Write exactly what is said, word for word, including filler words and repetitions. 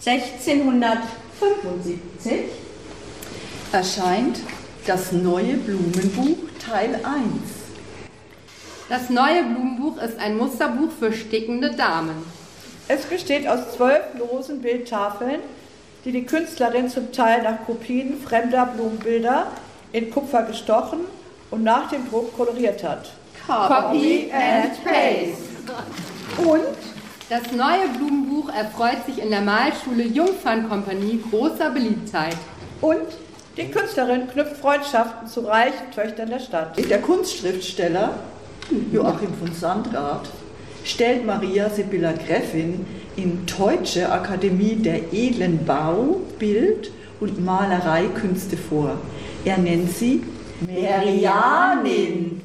sechzehnhundertfünfundsiebzig erscheint das neue Blumenbuch Teil eins. Das neue Blumenbuch ist ein Musterbuch für stickende Damen. Es besteht aus zwölf losen Bildtafeln, die die Künstlerin zum Teil nach Kopien fremder Blumenbilder in Kupfer gestochen und nach dem Druck koloriert hat. Copy and Paste. Und das neue Blumenbuch erfreut sich in der Malschule Jungfernkompanie großer Beliebtheit. Und die Künstlerin knüpft Freundschaften zu reichen Töchtern der Stadt. Der Kunstschriftsteller Joachim von Sandrart stellt Maria Sibylla Gräffin in Deutsche Akademie der edlen Bau-, Bild- und Malereikünste vor. Er nennt sie Merianin.